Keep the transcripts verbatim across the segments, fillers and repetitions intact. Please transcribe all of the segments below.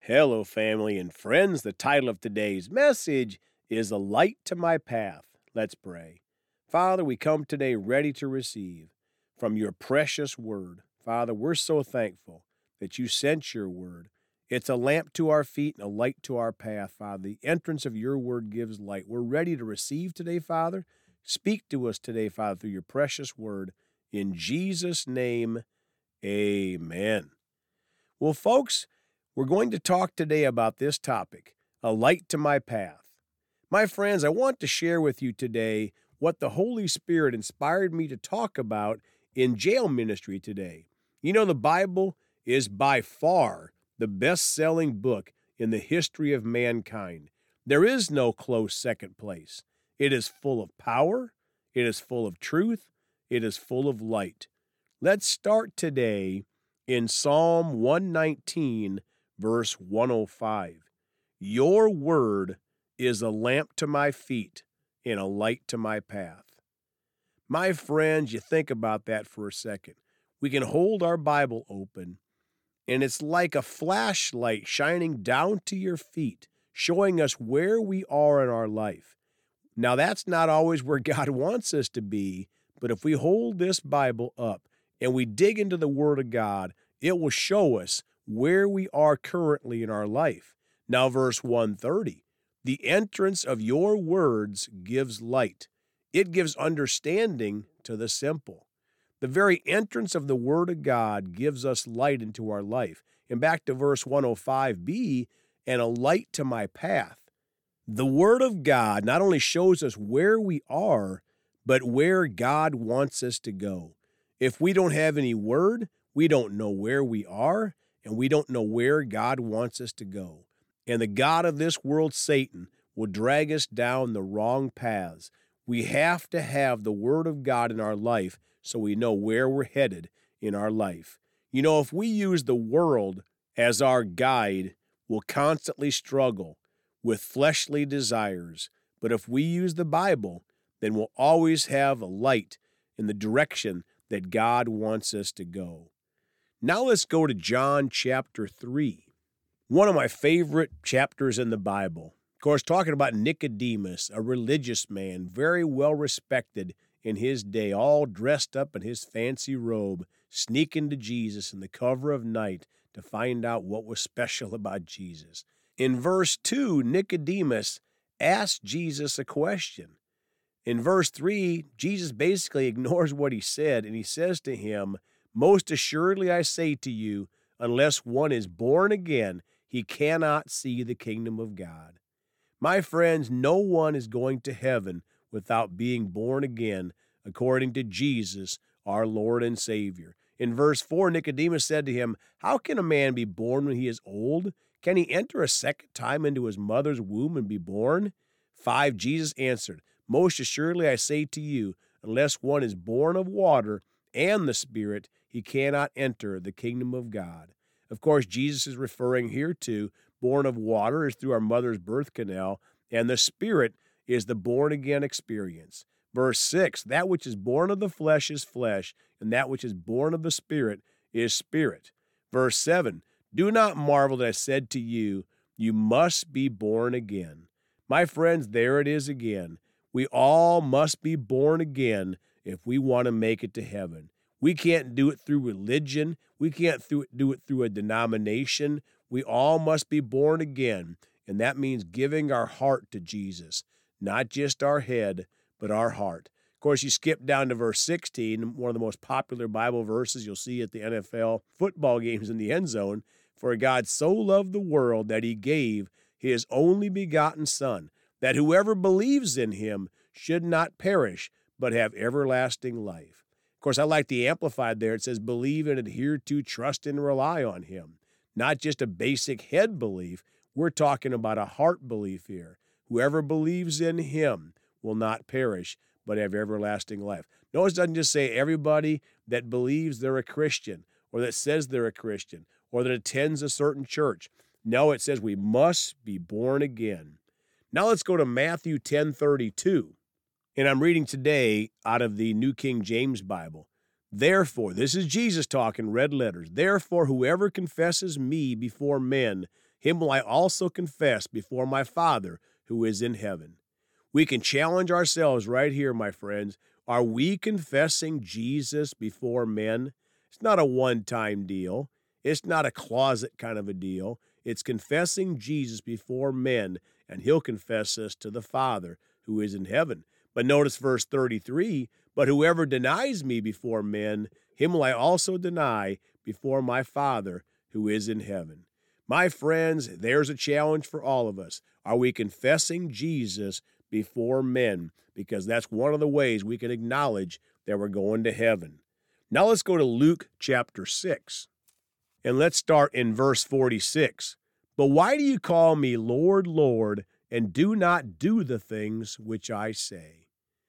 Hello, family and friends. The title of today's message is A Light to My Path. Let's pray. Father, we come today ready to receive from your precious word. Father, we're so thankful that you sent your word. It's a lamp to our feet and a light to our path, Father. The entrance of your word gives light. We're ready to receive today, Father. Speak to us today, Father, through your precious word. In Jesus' name, amen. Well, folks, we're going to talk today about this topic, a light to my path. My friends, I want to share with you today what the Holy Spirit inspired me to talk about in jail ministry today. You know, the Bible is by far the best-selling book in the history of mankind. There is no close second place. It is full of power, it is full of truth, it is full of light. Let's start today in Psalm one nineteen, verse one oh five. Your word is a lamp to my feet and a light to my path. My friends, you think about that for a second. We can hold our Bible open, and it's like a flashlight shining down to your feet, showing us where we are in our life. Now, that's not always where God wants us to be, but if we hold this Bible up and we dig into the Word of God, it will show us where we are currently in our life. Now, verse one thirty, the entrance of your words gives light. It gives understanding to the simple. The very entrance of the Word of God gives us light into our life. And back to verse one oh five b, and a light to my path. The Word of God not only shows us where we are, but where God wants us to go. If we don't have any Word, we don't know where we are, and we don't know where God wants us to go. And the God of this world, Satan, will drag us down the wrong paths. We have to have the Word of God in our life so we know where we're headed in our life. You know, if we use the world as our guide, we'll constantly struggle with fleshly desires. But if we use the Bible, then we'll always have a light in the direction that God wants us to go. Now let's go to John chapter three, one of my favorite chapters in the Bible. Of course, talking about Nicodemus, a religious man, very well respected in his day, all dressed up in his fancy robe, sneaking to Jesus in the cover of night to find out what was special about Jesus. In verse two, Nicodemus asked Jesus a question. In verse three, Jesus basically ignores what he said, and he says to him, most assuredly I say to you, unless one is born again, he cannot see the kingdom of God. My friends, no one is going to heaven without being born again, according to Jesus, our Lord and Savior. In verse four, Nicodemus said to him, how can a man be born when he is old? Can he enter a second time into his mother's womb and be born? Five, Jesus answered, most assuredly I say to you, unless one is born of water and the Spirit, he cannot enter the kingdom of God. Of course, Jesus is referring here to born of water is through our mother's birth canal, and the Spirit is the born-again experience. Verse six, that which is born of the flesh is flesh, and that which is born of the Spirit is spirit. Verse seven, do not marvel that I said to you, you must be born again. My friends, there it is again. We all must be born again if we want to make it to heaven. We can't do it through religion. We can't do it through a denomination. We all must be born again, and that means giving our heart to Jesus, not just our head, but our heart. Of course, you skip down to verse sixteen, one of the most popular Bible verses you'll see at the N F L football games in the end zone. For God so loved the world that he gave his only begotten Son, that whoever believes in him should not perish, but have everlasting life. Of course, I like the Amplified there. It says, believe and adhere to, trust and rely on him. Not just a basic head belief. We're talking about a heart belief here. Whoever believes in him will not perish, but have everlasting life. Notice it doesn't just say everybody that believes they're a Christian, or that says they're a Christian, or that attends a certain church. No, it says we must be born again. Now let's go to Matthew ten thirty-two. And I'm reading today out of the New King James Bible. Therefore, this is Jesus talking, red letters. Therefore, whoever confesses me before men, him will I also confess before my Father who is in heaven. We can challenge ourselves right here, my friends. Are we confessing Jesus before men? It's not a one-time deal. It's not a closet kind of a deal. It's confessing Jesus before men, and he'll confess us to the Father who is in heaven. But notice verse thirty-three, but whoever denies me before men, him will I also deny before my Father who is in heaven. My friends, there's a challenge for all of us. Are we confessing Jesus before men? Because that's one of the ways we can acknowledge that we're going to heaven. Now let's go to Luke chapter six. And let's start in verse forty-six. But why do you call me Lord, Lord, and do not do the things which I say?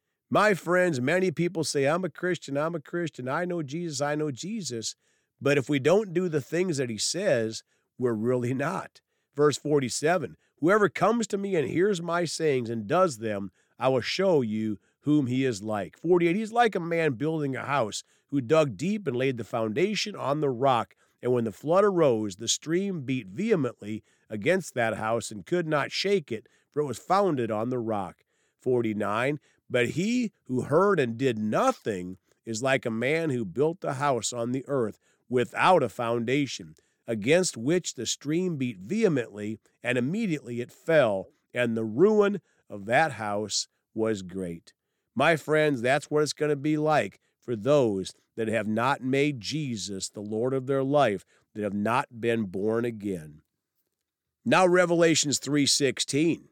My friends, many people say, I'm a Christian, I'm a Christian, I know Jesus, I know Jesus. But if we don't do the things that he says, we're really not. Verse forty-seven, whoever comes to me and hears my sayings and does them, I will show you whom he is like. forty-eight, he's like a man building a house who dug deep and laid the foundation on the rock. And when the flood arose, the stream beat vehemently against that house and could not shake it, for it was founded on the rock. forty-nine, but he who heard and did nothing is like a man who built a house on the earth without a foundation, against which the stream beat vehemently, and immediately it fell, and the ruin of that house was great. My friends, that's what it's going to be like for those that have not made Jesus the Lord of their life, that have not been born again. Now Revelations three sixteen.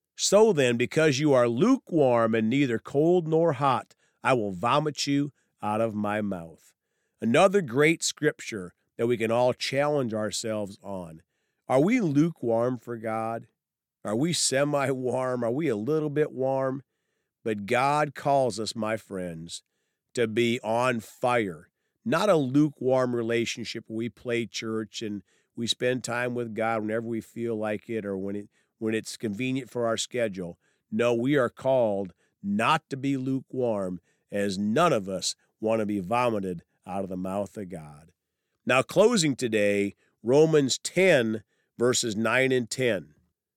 So then, because you are lukewarm and neither cold nor hot, I will vomit you out of my mouth. Another great scripture that we can all challenge ourselves on. Are we lukewarm for God? Are we semi-warm? Are we a little bit warm? But God calls us, my friends, to be on fire. Not a lukewarm relationship where we play church and we spend time with God whenever we feel like it or when it when it's convenient for our schedule. No, we are called not to be lukewarm, as none of us want to be vomited out of the mouth of God. Now, closing today, Romans ten, verses nine and ten.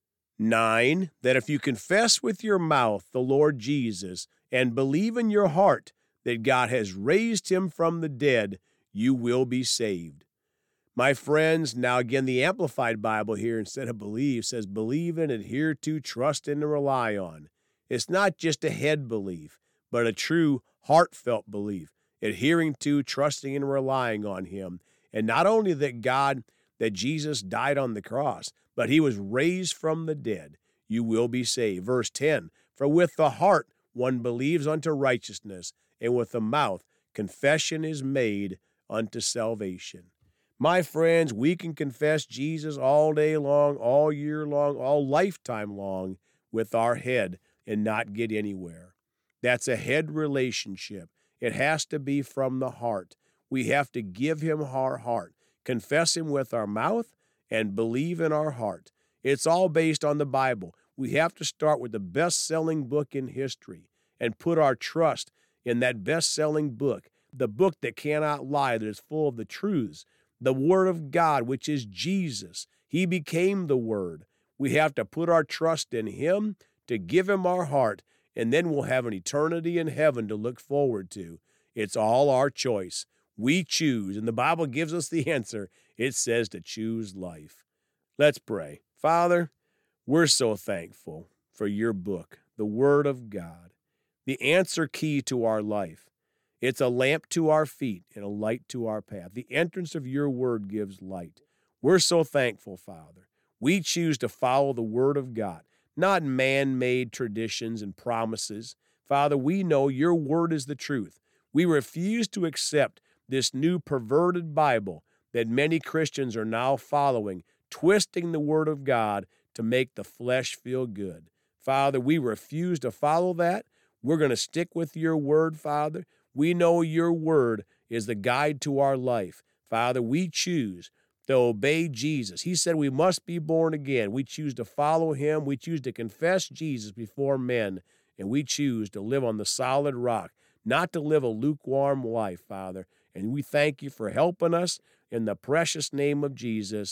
nine, that if you confess with your mouth the Lord Jesus and believe in your heart that God has raised him from the dead, you will be saved. My friends, now again, the Amplified Bible here, instead of believe, says believe in, adhere to, trust in, and rely on. It's not just a head belief, but a true heartfelt belief, adhering to, trusting, and relying on him. And not only that God, that Jesus died on the cross, but he was raised from the dead. You will be saved. Verse ten, for with the heart one believes unto righteousness, and with the mouth confession is made unto salvation. My friends, we can confess Jesus all day long, all year long, all lifetime long with our head and not get anywhere. That's a head relationship. It has to be from the heart. We have to give him our heart, confess him with our mouth, and believe in our heart. It's all based on the Bible. We have to start with the best-selling book in history and put our trust in that best-selling book, the book that cannot lie, that is full of the truths, the Word of God, which is Jesus. He became the Word. We have to put our trust in him, to give him our heart, and then we'll have an eternity in heaven to look forward to. It's all our choice. We choose, and the Bible gives us the answer. It says to choose life. Let's pray. Father, we're so thankful for your book, the Word of God, the answer key to our life. It's a lamp to our feet and a light to our path. The entrance of your word gives light. We're so thankful, Father. We choose to follow the Word of God, not man-made traditions and promises. Father, we know your word is the truth. We refuse to accept this new perverted Bible that many Christians are now following, twisting the Word of God to make the flesh feel good. Father, we refuse to follow that. We're going to stick with your word, Father. We know your word is the guide to our life. Father, we choose to obey Jesus. He said we must be born again. We choose to follow him. We choose to confess Jesus before men, and we choose to live on the solid rock, not to live a lukewarm life, Father. And we thank you for helping us in the precious name of Jesus.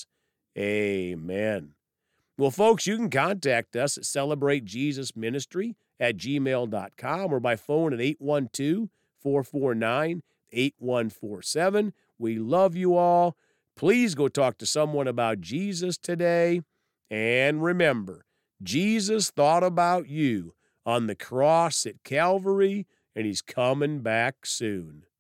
Amen. Well, folks, you can contact us at celebratejesusministry at gmail dot com or by phone at eight one two, four four nine, eight one four seven. We love you all. Please go talk to someone about Jesus today. And remember, Jesus thought about you on the cross at Calvary, and he's coming back soon.